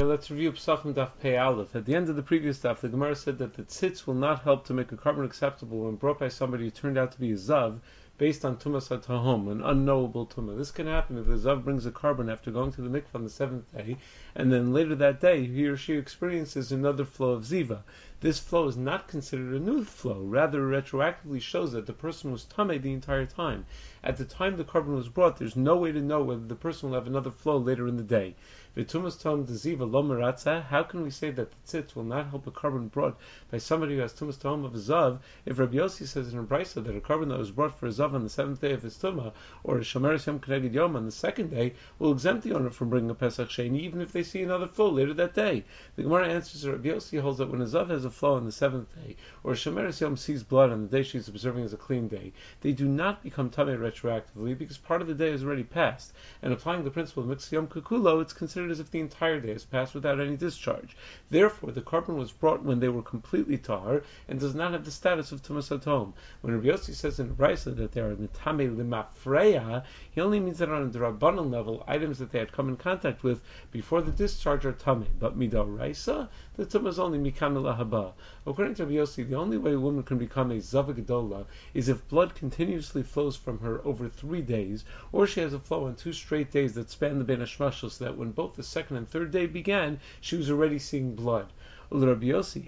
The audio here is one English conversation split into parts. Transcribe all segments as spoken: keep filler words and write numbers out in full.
let's review Pesachim Daf Pei Aleph. At the end of the previous daf, the Gemara said that the tzitz will not help to make a carbon acceptable when brought by somebody who turned out to be a zav, based on tumas hatahom, an unknowable tumah. This can happen if the zav brings a carbon after going to the mikvah on the seventh day, and then later that day he or she experiences another flow of ziva. This flow is not considered a new flow, rather retroactively shows that the person was tameh the entire time. At the time the carbon was brought, there's no way to know whether the person will have another flow later in the day. V'tumas tom deziva lo meratza. How can we say that the tzitz will not help a carbon brought by somebody who has tumas tom of a zav? If Rabbi Yossi says in a brisa that a carbon that was brought for a zav on the seventh day of his tumah, or a shomeres yom k'neged yom on the second day, will exempt the owner from bringing a pesach sheni, even if they see another flow later that day. The Gemara answers that Rabbi Yossi holds that when a zav has a flow on the seventh day, or a shomeres yom sees blood on the day she's observing as a clean day, they do not become tameh retroactively because part of the day has already passed. And applying the principle of mixed yom kukulo, it's considered as if the entire day has passed without any discharge. Therefore, the carbon was brought when they were completely tahar and does not have the status of tumas hatom. When Rabbi Yossi says in Brisa that they are mitame limafreya, he only means that on a drabanan level, items that they had come in contact with before the discharge are tameh. But midoraisa, the tumah is only mikam lahaba. According to Rabbi Yossi, the only way a woman can become a zava gedola is if blood continuously flows from her over three days, or she has a flow on two straight days that span the ben hashmashal, so that when both the second and third day began, she was already seeing blood. Once Rabbi Yossi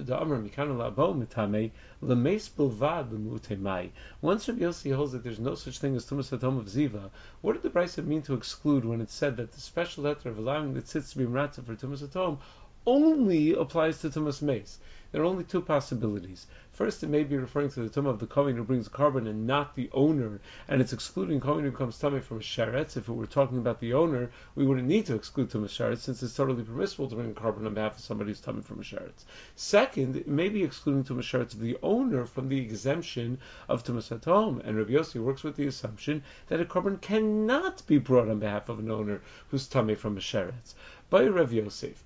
holds that there's no such thing as tumas hatom of ziva, what did the Brisa mean to exclude when it said that the special letter of allowing the tzitz to be mratza for tumas hatom only applies to tumas meis? There are only two possibilities. First, it may be referring to the tumah of the kohen who brings a carbon and not the owner, and it's excluding kohen who becomes tameh from a sheretz. If it were talking about the owner, we wouldn't need to exclude tumas sheretz, since it's totally permissible to bring a carbon on behalf of somebody who's tameh from a sheretz. Second, it may be excluding tumas sheretz of the owner from the exemption of tumas hatom, and Rabbi Yossi works with the assumption that a carbon cannot be brought on behalf of an owner who's tameh from a sheretz. By Rav Yosef,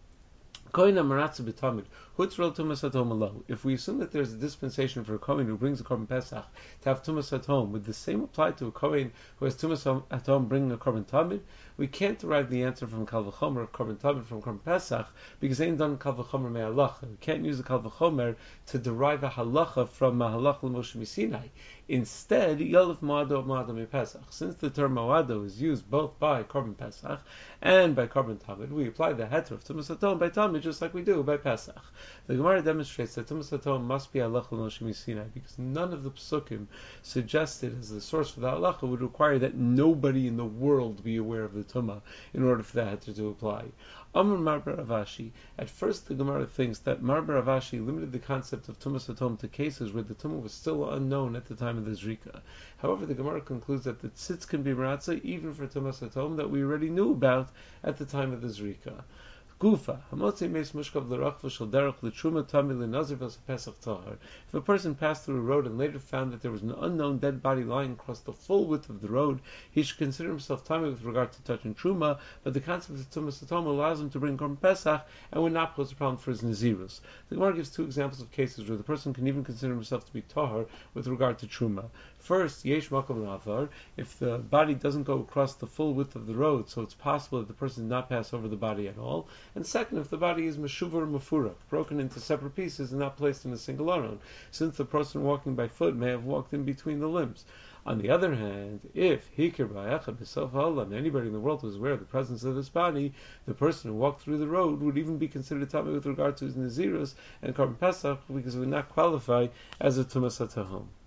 if we assume that there's a dispensation for a kohen who brings a korban pesach to have tumas hatom, would the same apply to a kohen who has tumas hatom bringing a korban tamid? We can't derive the answer from kal v'chomer of korban tamid from korban pesach because they ain't done kal v'chomer me'halacha. We can't use the kal v'chomer to derive a halacha from a halacha l'Moshe Sinai. Instead, yalef moado moado me'pesach. Since the term moado is used both by korban pesach and by korban tamid, we apply the heter of tumas hatom by tamid just like we do by pesach. The Gemara demonstrates that tumas hatom must be halacha l'Moshe Sinai because none of the psukim suggested as the source for the halacha would require that nobody in the world be aware of the tumah in order for that heter to apply. Amar Marbar Avashi. At first, the Gemara thinks that Marbar Avashi limited the concept of tumas hatom to cases where the tumah was still unknown at the time of the zrika. However, the Gemara concludes that the tzitz can be maratza even for tumas hatom that we already knew about at the time of the zrika. Gufa, Hamotzi Meis Mushkav L'Rachva Shel Derech L'Truma Tamid L'Nazir V'As Pesach Tahar. If a person passed through a road and later found that there was an unknown dead body lying across the full width of the road, he should consider himself tamid with regard to touching Truma, but the concept of Tumas Hatom allows him to bring Korban Pesach and would not pose a problem for his Nazirus. The Gemara gives two examples of cases where the person can even consider himself to be Tahar with regard to Truma. First, Yesh Makom L'Avar, if the body doesn't go across the full width of the road, so it's possible that the person did not pass over the body at all. And second, if the body is meshuvar mafurak, broken into separate pieces and not placed in a single aron, since the person walking by foot may have walked in between the limbs. On the other hand, if hikir ba'echad b'sof ha'olam, anybody in the world was aware of the presence of this body, the person who walked through the road would even be considered tamei with regard to his nazirus and korban pesach because it would not qualify as a tumas hatahom.